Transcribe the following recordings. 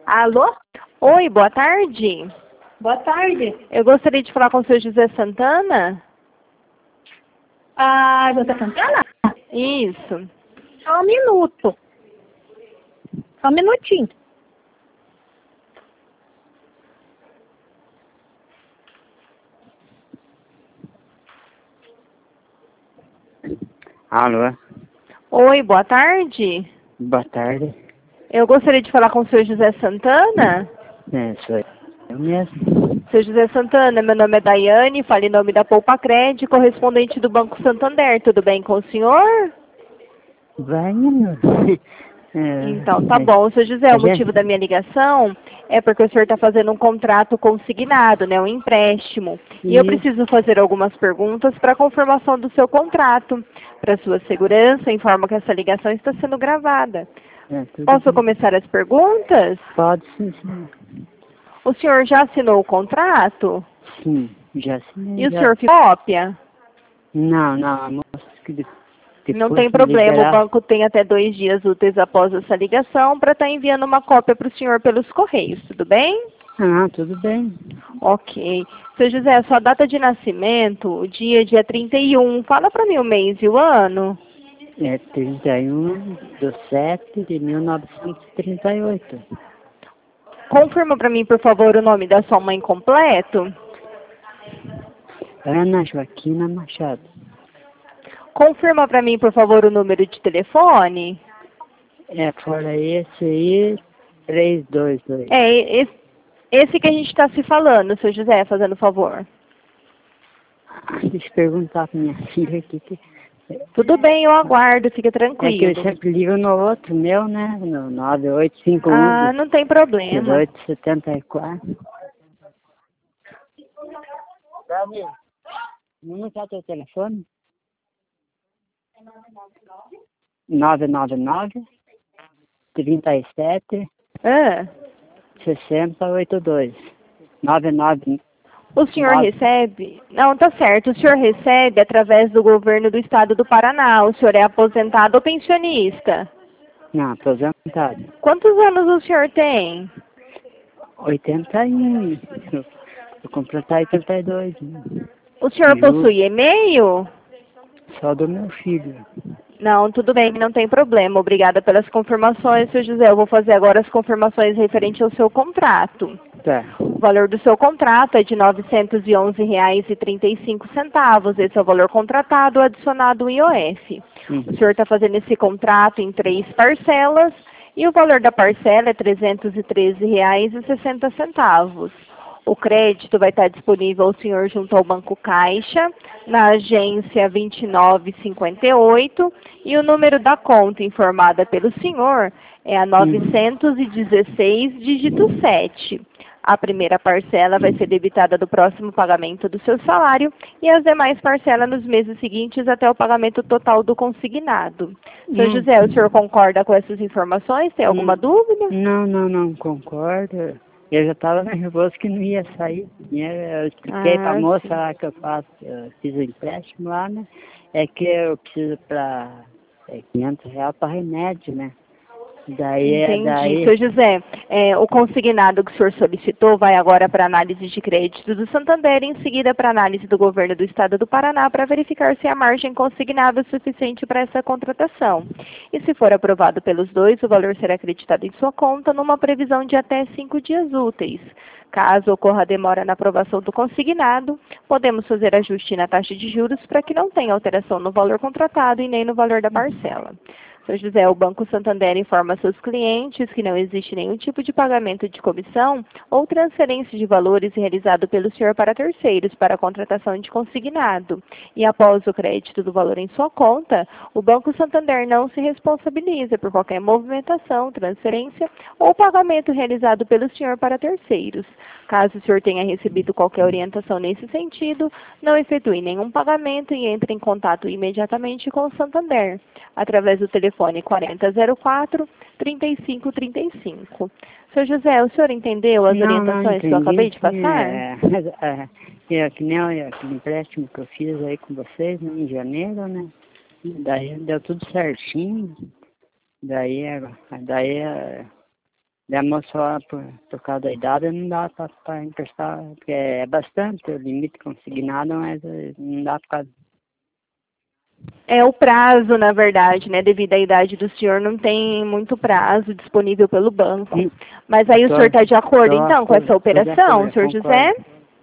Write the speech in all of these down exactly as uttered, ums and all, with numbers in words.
Alô? Oi, boa tarde. Boa tarde. Eu gostaria de falar com o senhor José Santana. Ah, José Santana? Isso. Só um minuto. Só um minutinho. Alô? Oi, boa tarde. Boa tarde. Eu gostaria de falar com o senhor José Santana. É, sou eu mesmo. Senhor José Santana, meu nome é Daiane, falo em nome da Poupa Cred, correspondente do Banco Santander. Tudo bem com o senhor? Vai, meu. É, Então, tá bom. Senhor José, o motivo da minha ligação é porque o senhor está fazendo um contrato consignado, né, um empréstimo. E eu preciso fazer algumas perguntas para confirmação do seu contrato. Para sua segurança, informo que essa ligação está sendo gravada. É, tudo Posso bem. começar as perguntas? Pode sim, sim. O senhor já assinou o contrato? Sim, já assinei. E o já. senhor fez cópia? Não, não, a moça que de- depois Não tem me problema, o liberar. banco tem até dois dias úteis após essa ligação para estar enviando uma cópia para o senhor pelos correios, tudo bem? Ah, tudo bem. Ok. Seu José, a sua data de nascimento, o dia é dia trinta e um. Fala para mim o mês e o ano. É trinta e um de sete de mil novecentos e trinta e oito. Confirma para mim, por favor, o nome da sua mãe completo. Ana Joaquina Machado. Confirma para mim, por favor, o número de telefone. É, fora esse aí, três dois dois. É, esse, esse que a gente está se falando, seu José, fazendo favor. Deixa eu perguntar pra minha filha aqui. Que... Tudo bem, eu aguardo, fica É que tranquilo. eu sempre ligo no outro meu, né? No nove oito cinco Ah, um, não tem problema. dezoito setenta e quatro. Davi, não está teu telefone? nove nove nove, trinta e sete, Ah, sessenta e oitenta e dois. nove nove o senhor nove. recebe? Não, tá certo. O senhor recebe através do governo do estado do Paraná. O senhor é aposentado ou pensionista? Não, aposentado. Quantos anos o senhor tem? oitenta e um. Vou completar oitenta e dois. Né? O senhor Ju, possui e-mail? só do meu filho. Não, tudo bem, não tem problema. Obrigada pelas confirmações, seu José. Eu vou fazer agora as confirmações referente ao seu contrato. Tá. O valor do seu contrato é de novecentos e onze reais e trinta e cinco centavos. Esse é o valor contratado, adicionado o I O F. Hum. O senhor está fazendo esse contrato em três parcelas e o valor da parcela é trezentos e treze reais e sessenta centavos. O crédito vai estar disponível ao senhor junto ao Banco Caixa, na agência vinte e nove cinquenta e oito, e o número da conta informada pelo senhor é a novecentos e dezesseis, dígito sete. A primeira parcela vai ser debitada do próximo pagamento do seu salário e as demais parcelas nos meses seguintes até o pagamento total do consignado. Seu Hum. José, o senhor concorda com essas informações? Tem alguma Hum. dúvida? Não, não, não concordo. Eu já estava nervoso que não ia sair. Eu expliquei para a Ah, moça sim. lá que eu faço, eu fiz o empréstimo lá, né? É que eu preciso para é, quinhentos reais para remédio, né? Daí, é Entendi. daí, Seu José, é, o consignado que o senhor solicitou vai agora para análise de crédito do Santander e em seguida para análise do governo do estado do Paraná para verificar se a margem consignada é suficiente para essa contratação. E se for aprovado pelos dois, o valor será acreditado em sua conta numa previsão de até cinco dias úteis. Caso ocorra demora na aprovação do consignado, podemos fazer ajuste na taxa de juros para que não tenha alteração no valor contratado e nem no valor da parcela. Seu José, o Banco Santander informa seus clientes que não existe nenhum tipo de pagamento de comissão ou transferência de valores realizado pelo senhor para terceiros para a contratação de consignado. E após o crédito do valor em sua conta, o Banco Santander não se responsabiliza por qualquer movimentação, transferência ou pagamento realizado pelo senhor para terceiros. Caso o senhor tenha recebido qualquer orientação nesse sentido, não efetue nenhum pagamento e entre em contato imediatamente com o Santander, através do telefone quarenta zero quatro, trinta e cinco trinta e cinco. Seu José, o senhor entendeu as não, não orientações entendi. que eu acabei de Sim, passar? é, é, é, que nem é, aquele empréstimo que eu fiz aí com vocês, né, em janeiro, né? Daí deu tudo certinho. Daí, é, daí é, Da moça, por, por causa da idade, não dá para emprestar, porque é bastante o limite consignado, mas eh, não dá por causa. É o prazo, na verdade, né? Devido à idade do senhor, não tem muito prazo disponível pelo banco. Hum. Mas aí o Tô- senhor está de acordo, tô- então, com tô- essa tô de operação, acordo, senhor concordo. José?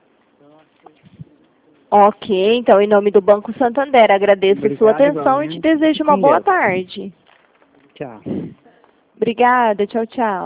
Ok, então, em nome do Banco Santander, agradeço a sua Obrigado, atenção e te igualmente. desejo uma Com boa Deus. tarde. Tchau. Obrigada, tchau, tchau.